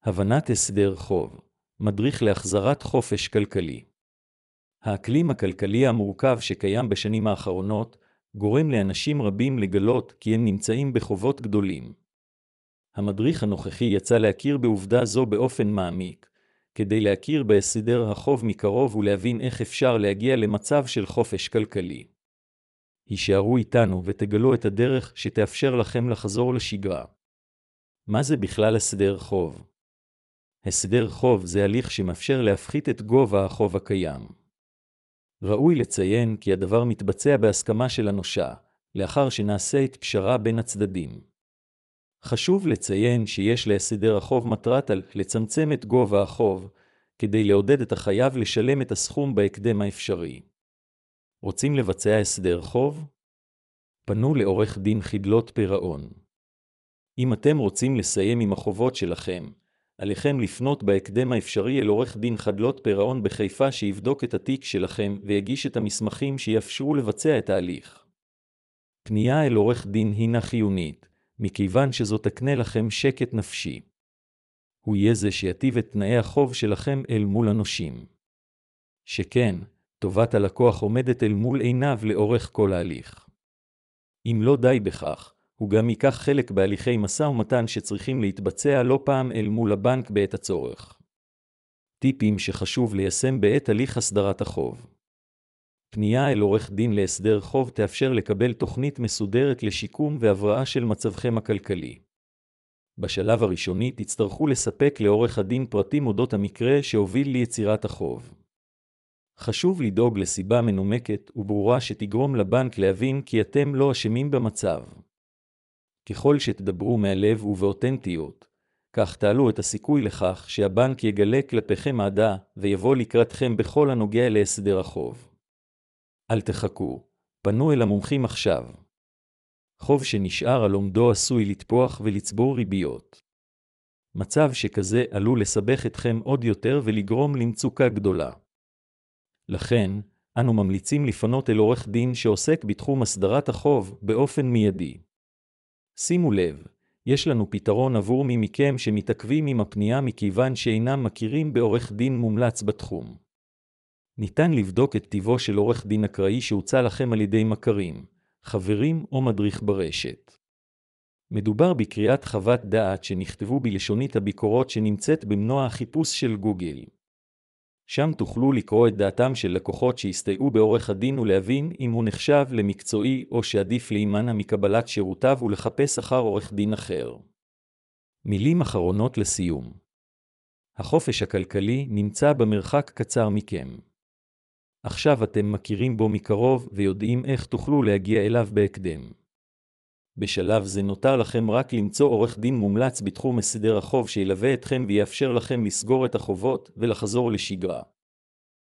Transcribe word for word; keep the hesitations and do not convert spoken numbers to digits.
הבנת הסדר חוב, מדריך להחזרת חופש כלכלי. האקלים הכלכלי המורכב שקיים בשנים האחרונות גורם לאנשים רבים לגלות כי הם נמצאים בחובות גדולים. המדריך הנוכחי יצא להכיר בעובדה זו באופן מעמיק, כדי להכיר בהסדר החוב מקרוב ולהבין איך אפשר להגיע למצב של חופש כלכלי. הישארו איתנו ותגלו את הדרך שתאפשר לכם לחזור לשגרה. מה זה בכלל הסדר חוב? הסדר חוב זה הליך שמאפשר להפחית את גובה החוב הקיים. ראוי לציין כי הדבר מתבצע בהסכמה של הנושה, לאחר שנעשה את פשרה בין הצדדים. חשוב לציין שיש להסדר החוב מטרת על לצמצם את גובה החוב, כדי לעודד את החייב לשלם את הסכום בהקדם האפשרי. רוצים לבצע הסדר חוב? פנו לעורך דין חדלות פירעון. אם אתם רוצים לסיים עם החובות שלכם, עליכם לפנות בהקדם האפשרי אל עורך דין חדלות פירעון בחיפה שיבדוק את התיק שלכם ויגיש את המסמכים שיאפשרו לבצע את ההליך. פנייה אל עורך דין הינה חיונית, מכיוון שזו תקנה לכם שקט נפשי. הוא יהיה זה שיטיב את תנאי החוב שלכם אל מול הנושים. שכן, טובת הלקוח עומדת אל מול עיניו לאורך כל ההליך. אם לא די בכך, הוא גם ייקח חלק בהליכי משא ומתן שצריכים להתבצע לא פעם אל מול הבנק בעת הצורך. טיפים שחשוב ליישם בעת הליך הסדרת החוב. פנייה אל עורך דין להסדר חוב תאפשר לקבל תוכנית מסודרת לשיקום והבראה של מצבכם הכלכלי. בשלב הראשוני תצטרכו לספק לעורך הדין פרטים אודות המקרה שהוביל ליצירת החוב. חשוב לדאוג לסיבה מנומקת וברורה שתגרום לבנק להבין כי אתם לא אשמים במצב. ככל שתדברו מהלב ובאותנטיות, כך תעלו את הסיכוי לכך שהבנק יגלה כלפיכם אהדה ויבוא לקראתכם בכל הנוגע להסדר החוב. אל תחכו, פנו אל המומחים עכשיו. חוב שנשאר על עומדו עשוי לתפוח ולצבור ריביות. מצב שכזה עלול לסבך אתכם עוד יותר ולגרום למצוקה גדולה. לכן, אנו ממליצים לפנות אל עורך דין שעוסק בתחום הסדרת החוב באופן מיידי. שימו לב, יש לנו פתרון עבור מי מכם שמתעכבים עם הפנייה מכיוון שאינם מכירים בעורך דין מומלץ בתחום. ניתן לבדוק את טיבו של עורך דין אקראי שהוצע לכם על ידי מכרים, חברים או מדריך ברשת. מדובר בקריאת חוות דעת שנכתבו בלשונית הביקורות שנמצאת במנוע החיפוש של גוגל. שם תוכלו לקרוא את דעתם של לקוחות שהסתייעו בעורך הדין ולהבין אם הוא נחשב למקצועי או שעדיף להימנע מקבלת שירותיו ולחפש אחר עורך דין אחר. מילים אחרונות לסיום. החופש הכלכלי נמצא במרחק קצר מכם. עכשיו אתם מכירים בו מקרוב ויודעים איך תוכלו להגיע אליו בהקדם. בשלב זה נותר לכם רק למצוא עורך דין מומלץ בתחום הסדר החוב שילווה אתכם ויאפשר לכם לסגור את החובות ולחזור לשגרה.